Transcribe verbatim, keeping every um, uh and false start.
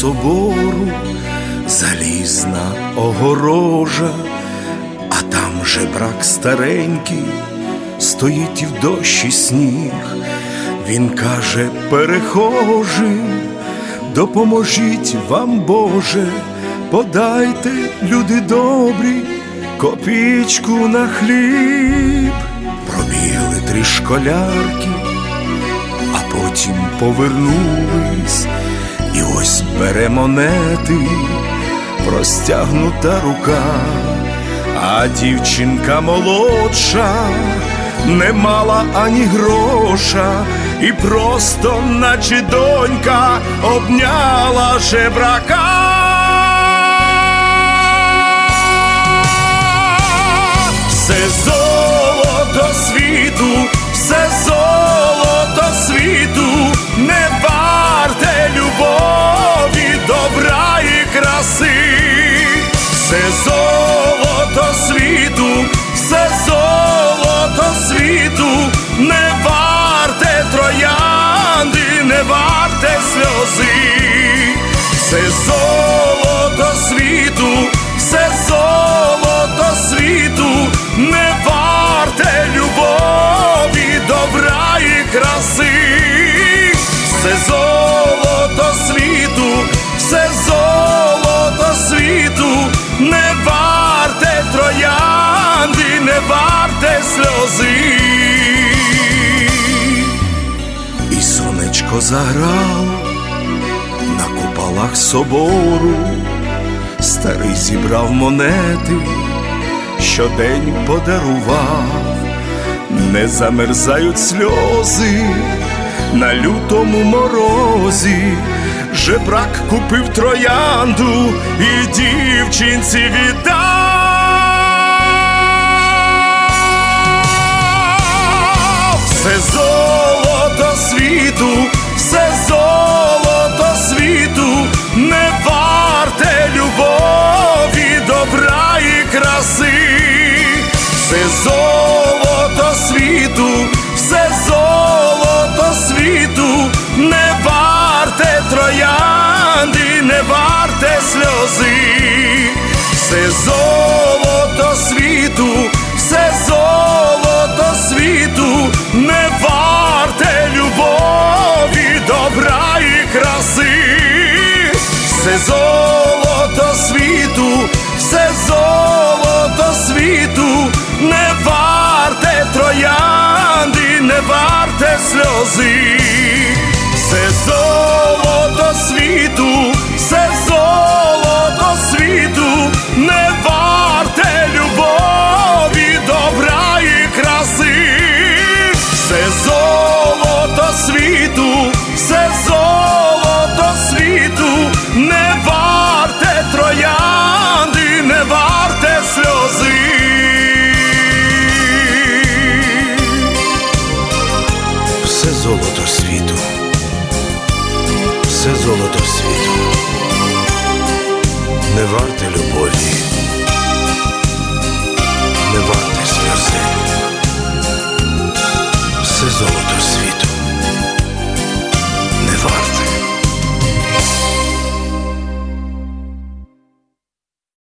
собору залізна огорожа, а там жебрак старенький стоїть і в дощ і сніг. Він каже перехожим: допоможіть вам, Боже, подайте, люди добрі, копійку на хліб. Пробігли три школярки, а потім повернулись, і ось бере монети простягнута рука. А дівчинка молодша не мала ані гроша, і просто, наче донька, обняла жебрака. Все золото світу, все золото світу не варте любові, добра і краси. Все золото світу, все золото світу не варте троянди, не варте сльози. Все золото світу, все золото світу не варте любові, добра і краси. Все золото світу, все золото світу не варте троянди, не варте сльози. І сонечко заграло на куполах собору, старий зібрав монети, щодень подарував. Не замерзають сльози на лютому морозі, жебрак купив троянду і дівчинці віддав. Все золото світу, все золото світу не варте любові, добра і краси. Все золото світу, все золото світу не варте троянди, не варте сльози. Все золото світу, все золото світу не варте любові, добра і краси. Все золото світу, все золото світу не варте троянди, не варте сльози. Все золото світу, все золото світу не варте любові, добра і краси. Все золото світу, все золото світу не варте троянди, не варте сльози. Все золото світу, все золото світу не варте любові,